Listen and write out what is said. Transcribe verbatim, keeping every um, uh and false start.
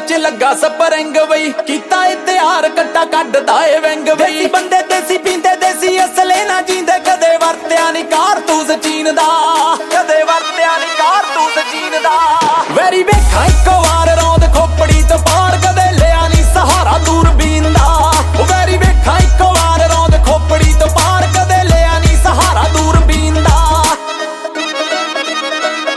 ਵਿੱਚ ਲੱਗਾ ਸਪਰਿੰਗ ਬਈ ਕੀਤਾ ਏ ਤਿਆਰ ਕੱਟਾ ਕੱਢਦਾ ਏ ਵਿੰਗ ਬਈ ਬੰਦੇ ਦੇਸੀ ਪੀਂਦੇ ਦੇਸੀ ਅਸਲੇ ਨਾ ਜੀਂਦੇ ਕਦੇ ਵਰਤਿਆ ਨੀ ਕਾਰਤੂਸ ਚੀਨ ਦਾ ਕਦੇ ਵਰਤਿਆ ਨੀ ਕਾਰਤੂਸ ਚੀਨ ਦਾ ਵੈਰੀ ਵੇਖਾਂ ਇੱਕੋ